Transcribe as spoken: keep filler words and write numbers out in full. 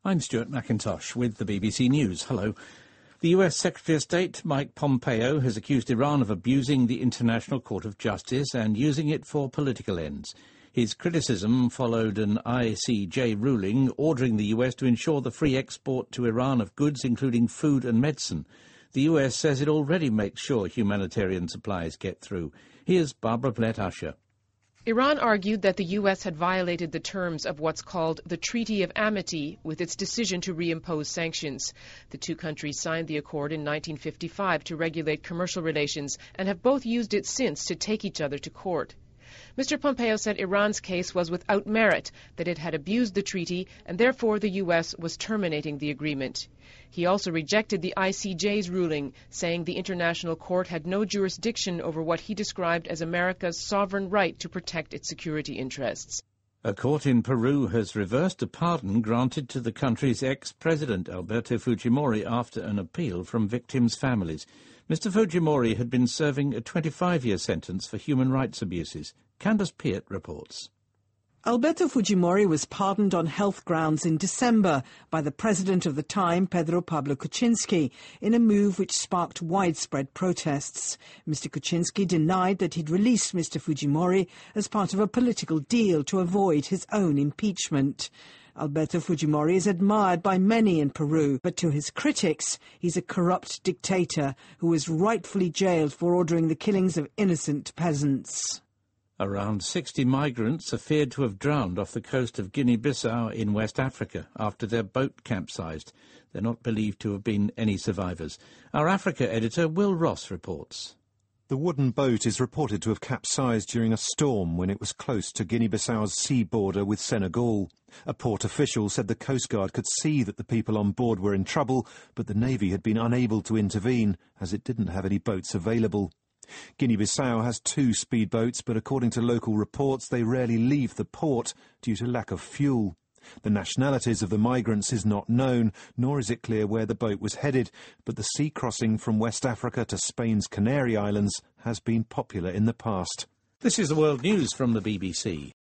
I'm Stuart McIntosh with the B B C News. Hello. The U S Secretary of State Mike Pompeo has accused Iran of abusing the International Court of Justice and using it for political ends. His criticism followed an I C J ruling ordering the U S to ensure the free export to Iran of goods including food and medicine. The U S says it already makes sure humanitarian supplies get through. Here's Barbara Blett-Usher. Iran argued that the U S had violated the terms of what's called the Treaty of Amity with its decision to reimpose sanctions. The two countries signed the accord in nineteen fifty-five to regulate commercial relations and have both used it since to take each other to court. Mister Pompeo said Iran's case was without merit, that it had abused the treaty, and therefore the U S was terminating the agreement. He also rejected the I C J's ruling, saying the International Court had no jurisdiction over what he described as America's sovereign right to protect its security interests. A court in Peru has reversed a pardon granted to the country's ex-president, Alberto Fujimori, after an appeal from victims' families. Mister Fujimori had been serving a twenty-five-year sentence for human rights abuses. Candace Peart reports. Alberto Fujimori was pardoned on health grounds in December by the president of the time, Pedro Pablo Kuczynski, in a move which sparked widespread protests. Mister Kuczynski denied that he'd released Mister Fujimori as part of a political deal to avoid his own impeachment. Alberto Fujimori is admired by many in Peru, but to his critics, he's a corrupt dictator who was rightfully jailed for ordering the killings of innocent peasants. Around sixty migrants are feared to have drowned off the coast of Guinea-Bissau in West Africa after their boat capsized. They're not believed to have been any survivors. Our Africa editor Will Ross reports. The wooden boat is reported to have capsized during a storm when it was close to Guinea-Bissau's sea border with Senegal. A port official said the Coast Guard could see that the people on board were in trouble, but the Navy had been unable to intervene as it didn't have any boats available. Guinea-Bissau has two speedboats, but according to local reports, they rarely leave the port due to lack of fuel. The nationalities of the migrants is not known, nor is it clear where the boat was headed, but the sea crossing from West Africa to Spain's Canary Islands has been popular in the past. This is the World News from the B B C.